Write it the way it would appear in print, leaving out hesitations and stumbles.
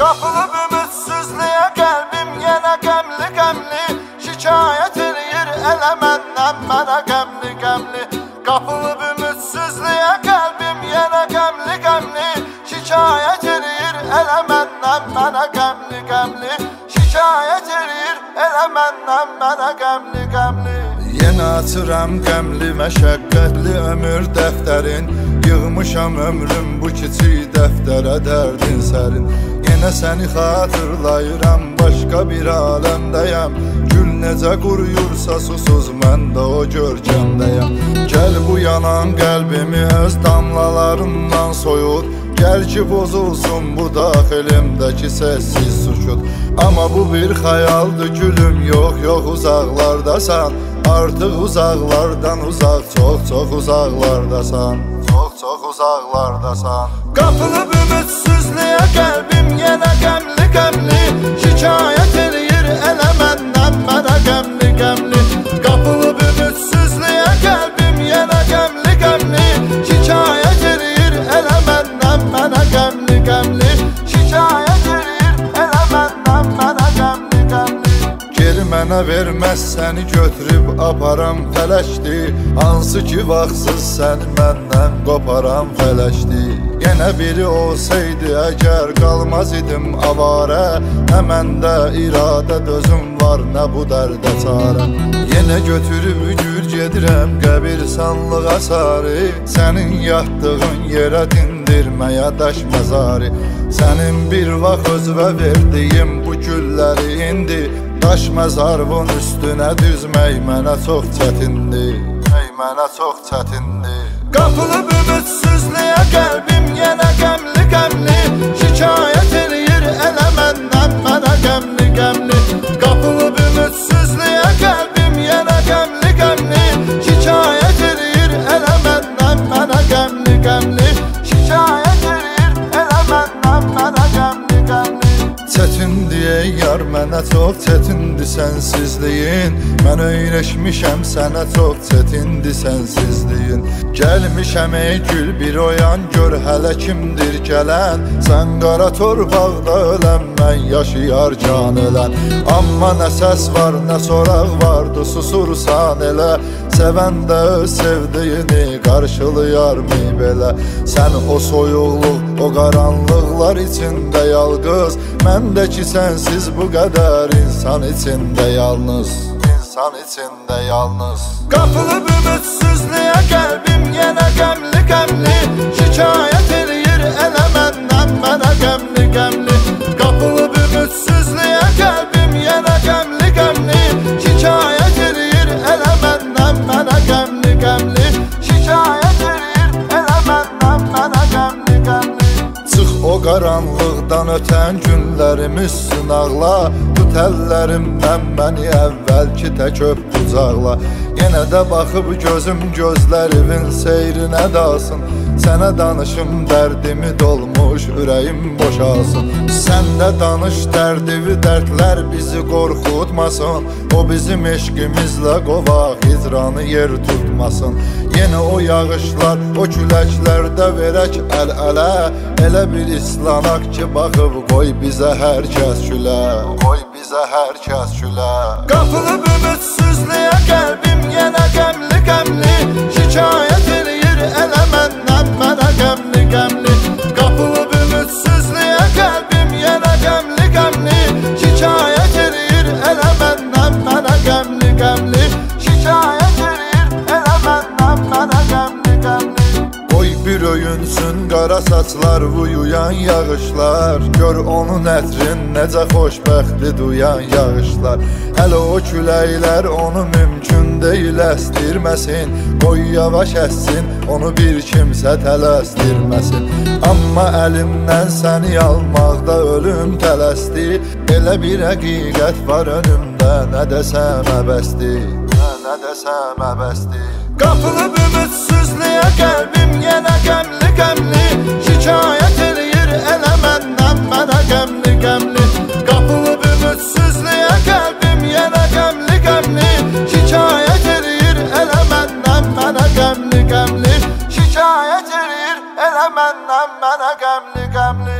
Qapılıb ümidsizliyə qəlbim yenə qəmli-qəmli, şikayət eləyir elə məndən mənə qəmli-qəmli. Qapılıb ümidsizliyə qəlbim yenə qəmli-qəmli, şikayət eləyir elə məndən mənə qəmli-qəmli. Şikayət eləyir elə məndən mənə qəmli-qəmli. Yenə açıram qəmli məşəqqətli ömür dəftərin, yığmışam ömrüm bu kiçik dəftərə dərdin sərin. Yenə səni xatırlayıram, başqa bir aləmdəyəm. Gül necə quruyursa susuz mən də o görkəmdəyəm. Gəl bu yanan qəlbimi öz damlalarından soyut, gəl ki bozulsun bu daxilimdəki səssiz sükut. Amma bu bir xəyaldır gülüm, yox yox uzaqlardasan. Artıq uzaqlardan uzaq, çox uzaqlardasan. Çox uzaqlardasan. Qapılıb ümidsizliyə qəlbim yenə qəmli-qəmli, şikayət eləyir elə məndən mənə qəmli-qəmli. Qapılıb ümidsizliyə qəlbim yenə qəmli-qəmli, şikayət eləyir elə məndən mənə qəmli-qəmli. Şikayət eləyir elə məndən mənə qəmli-qəmli. Geri mənə verməz səni götürüb aparam fələkdir, hansı ki vaxtsız səni məndən qoparam fələkdir. Yenə biri olsaydı əgər qalmaz idim avarə, nə məndə iradə dözüm var, nə bu dərdə çarə. Yenə götürüb gür gedirəm qəbirstanlığa sarı, sənin yatdığın yerə dindirməyə daş məzarı. Sənin bir vaxt özvə verdiyim bu gülləri indi, daş məzarvın üstünə düzmək mənə çox çətindir, mənə çox çətindir. Qapılıb ümidsizliyə qəlbim yenə qəmli-qəmli, şikayət eləyir elə məndən mənə qəmli-qəmli. Qapılıb ümidsizliyə qəlbim yenə qəmli-qəmli, şikayət eləyir elə məndən mənə qəmli-qəmli. Şikayət eləyir elə məndən mənə qəmli-qəmli. Çətindir yar mənə çox çətindir sənsizliyin, mən öyrəşmişəm sənə çox çətindir sənsizliyin. Gəlmişəm ey gül bir oyan, gör hələ kimdir gələn. Sən qara torpaqda ölən, mən yaşayarkən ölən. Amma nə səs var, nə soraq vardı, susursan elə. Sevən də öz sevdiyini qarşılayarmı belə? Sən o soyuqluq, o qaranlıqlar içində yalqız, məndəki sənsiz bu qədər insan içində yalnız, insan içində yalnız. Qapılıb ümidsizliyə qəlbim yenə qəmli-qəmli, şikayət eləyir elə məndən mənə qəmli-qəmli. Qapılıb ümidsizliyə qəlbim yenə qəmli-qəmli, şikayət eləyir elə məndən mənə qəmli-qəmli. Şikayət eləyir elə məndən mənə qəmli-qəmli. Çıx o qaranlıqdan ötən günlərimiz sınaqla, tut əllərimdən məni əvvəlki tək öp qucaqla. Yenə də baxıb gözüm gözlərinin seyrinə dalsın, sənə danışım dərdimi dolmuş ürəyim boşalsın. Sən də danış dərdivi, dərdlər bizi qorxutmasın, o bizim eşqimizlə qovaq hicranı yer tutmasın. Yenə o yağışlar, o küləklərdə verək əl-ələ, elə bir islanaq ki baxıb qoy bizə hər kəs gülə, qoy bizə hər kəs gülə. Qapılıb ümidsizliyə qəlbim yenə qəmli-qəmli, şikayət eləyir elə məndən mənə qəmli-qəmli. Qapılıb ümidsizliyə qəlbim yenə qəmli-qəmli, şikayət eləyir elə məndən mənə qəmli-qəmli. Şikayət eləyir elə məndən mənə qəmli-qəmli. Qoy bir öyünsün qara saçlar, uyuyan yağışlar, gör onun ətrin necə xoşbəxti duyan yağışlar. Hələ o küləklər onu mümkün deyil əstirməsin, qoy yavaş əssin, onu bir kimsə tələsdirməsin. Amma əlimdən səni almaqda ölüm tələsdi, elə bir həqiqət var önümdə, nə desəm əbəsdir, nə desəm əbəsdir. Qapılıb ümidsizliyə qəlbim yenə qəmli-qəmli, şikayət eləyir elə məndən mənə qəmli-qəmli. Qapılıb ümidsizliyə qəlbim yenə qəmli-qəmli, şikayət eləyir elə məndən mənə qəmli-qəmli. Şikayət eləyir elə məndən mənə qəmli-qəmli.